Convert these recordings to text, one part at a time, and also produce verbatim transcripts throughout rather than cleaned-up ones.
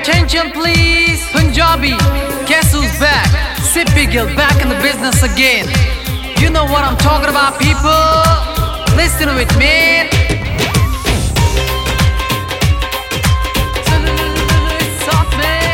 attention please. Punjabi, guess who's back? Sippy Gill back in the business again. You know what I'm talking about, people. Listen to it, man. Soft, man.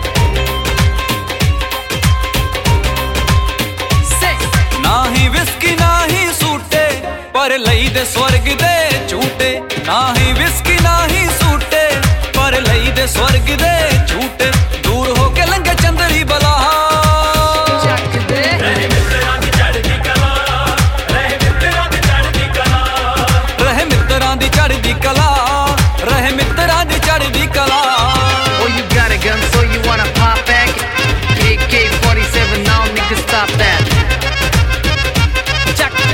Six. Nahi whiskey, nahi soote, par ਲਈ ਦੇ ਸਵਰਗ ਦੇ ਝੂਟੇ. ਨਾਹੀਂ whisky ਨਾਹੀਂ ਸੂਟੇ, ਪਰ ਲਈ ਦੇ ਸਵਰਗ ਦੇ ਝੂਟੇ. ਦੂਰ ਹੋ ਕੇ ਲੰਘੇ ਚੰਦਰੀ ਬਲਾ, ਚੱਕ ਦੇ ਰਹੇ ਮਿੱਤਰਾਂ ਦੀ ਚੜ੍ਹਦੀ ਕਲਾ, ਰਹੇ ਮਿੱਤਰਾਂ ਦੀ ਚੜ੍ਹਦੀ ਕਲਾ, ਰਹੇ ਮਿੱਤਰਾਂ ਦੀ ਚੜ੍ਹਦੀ ਕਲਾ, ਰਹੇ ਮਿੱਤਰਾਂ ਦੀ ਚੜ੍ਹਦੀ ਕਲਾ. Oh, you got a gun, so you wanna pop back? A K forty-seven, now nigga stop that. Check.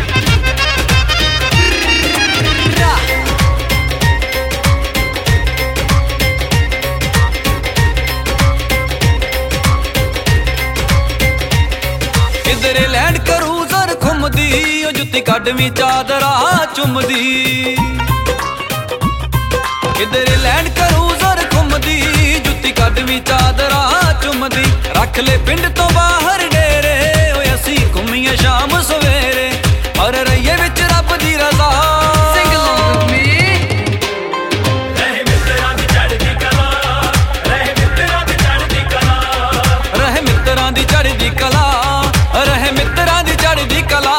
ਕਿਧਰੇ ਲੈਂਡ ਕਰੂਜ਼ਰ ਘੁੰਮਦੀ, ਉਹ ਜੁੱਤੀ ਕੱਢਵੀਂ ਚਾਦਰਾ ਚੁੰਮਦੀ. ਕਿਧਰੇ ਲੈਂਡ ਕਰੂਜ਼ਰ ਘੁੰਮਦੀ, ਜੁੱਤੀ ਕੱਢਵੀਂ ਚਾਦਰਾ ਚੁੰਮਦੀ. ਰੱਖ ਲੈ ਪਿੰਡ ਤੋਂ ਬਾਹਰ ਡੇਰੇ, ਓਏ ਅਸੀਂ ਘੁੰਮੀਏ ਸ਼ਾਮ ਸਵੇਰੇ, ਪਰ ਰਹੀਏ ਵਿੱਚ ਰੱਬ ਦੀ ਰਜ਼ਾ. Sing along with me. ਰਹੇ ਮਿੱਤਰਾਂ ਦੀ ਚੜ੍ਹਦੀ ਕਲਾ, ਰਹੇ ਮਿੱਤਰਾਂ ਦੀ ਚੜ੍ਹਦੀ ਕਲਾ, ਰਹੇ ਮਿੱਤਰਾਂ ਦੀ ਚੜ੍ਹਦੀ ਕਲਾ, ਰਹੇ ਮਿੱਤਰਾਂ ਦੀ ਚੜ੍ਹਦੀ ਕਲਾ.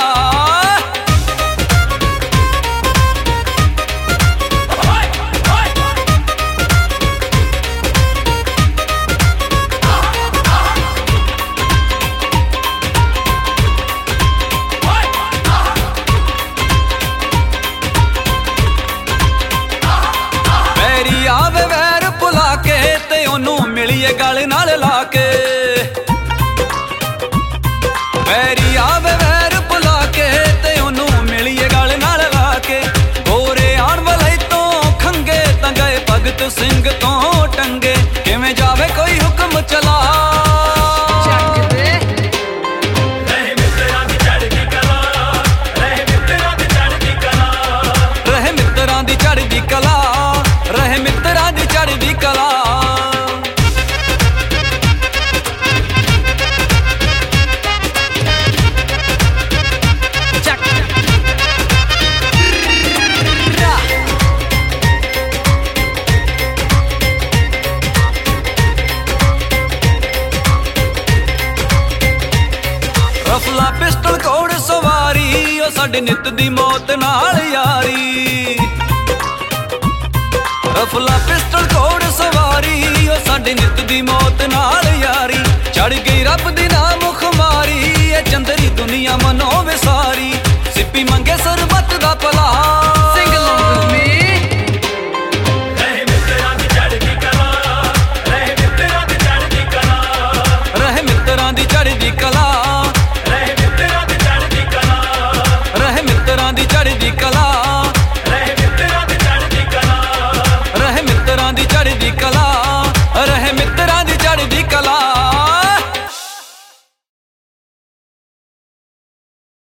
ਵੈਰੀ ਆਵੇ ਵੈਰ ਭੁਲਾ ਕੇ, ਤੇ ਉਹਨੂੰ ਮਿਲੀਏ ਗਲ ਨਾਲ ਲਾ ਕੇ. ਵੈਰੀ ਆਵੇ ਵੈਰ ਭੁਲਾ ਕੇ, ਤੇ ਉਹਨੂੰ ਮਿਲੀਏ ਗਲ ਨਾਲ ਲਾ ਕੇ. ਗੋਰੇ ਆਣ ਵਾਲੇ ਤੋਂ ਖੰਗੇ, ਤਾਂ ਗਏ ਭਗਤ ਸਿੰਘ ਤੋਂ ਟੰਗੇ. ਕਿਵੇਂ ਜਾਵੇ ਕੋਈ ਹੁਕਮ ਚਲਾ, ਚੱਕ ਦੇ ਰਹੇ ਮਿੱਤਰਾਂ ਦੀ ਚੜ੍ਹਦੀ ਕਲਾ, ਰਹੇ ਮਿੱਤਰਾਂ ਦੀ ਚੜ੍ਹਦੀ ਕਲਾ, ਰਹੇ ਮਿੱਤਰਾਂ ਦੀ ਚੜ੍ਹਦੀ ਕਲਾ, ਰਹੇ ਮਿੱਤਰਾਂ ਦੀ ਚੜ੍ਹਦੀ ਕਲਾ. ਚੱਕ. ਰਫਲਾ ਪਿਸਟਲ ਘੋੜ ਸਵਾਰੀ, ਉਹ ਸਾਡੇ ਨਿੱਤ ਦੀ ਮੌਤ ਨਾਲ ਯਾਰੀ. ਰਫਲਾ ਪਿਸਟਲ ਘੋੜ ਸਵਾਰੀ, ਉਹ ਸਾਡੇ ਨਿੱਤ ਦੀ ਮੌਤ ਨਾਲ ਯਾਰੀ. ਚੜ ਗਈ ਰੱਬ ਦੀ ਨਾਮ ਖੁਮਾਰੀ, ਇਹ ਚੰਦਰੀ ਦੁਨੀਆ ਮਨੋ ਵਿਸਾਰੀ. ਸਿੱਪੀ ਮੰਗੇ ਸਰਬੱਤ ਦਾ ਭਲਾ. Sing along with me. ਰਹੇ ਮਿੱਤਰਾਂ ਦੀ ਚੜ੍ਹਦੀ ਕਲਾ, ਰਹੇ ਮਿੱਤਰਾਂ ਦੀ ਚੜ੍ਹਦੀ ਕਲਾ, ਰਹੇ ਮਿੱਤਰਾਂ ਦੀ ਚੜ੍ਹਦੀ ਕਲਾ.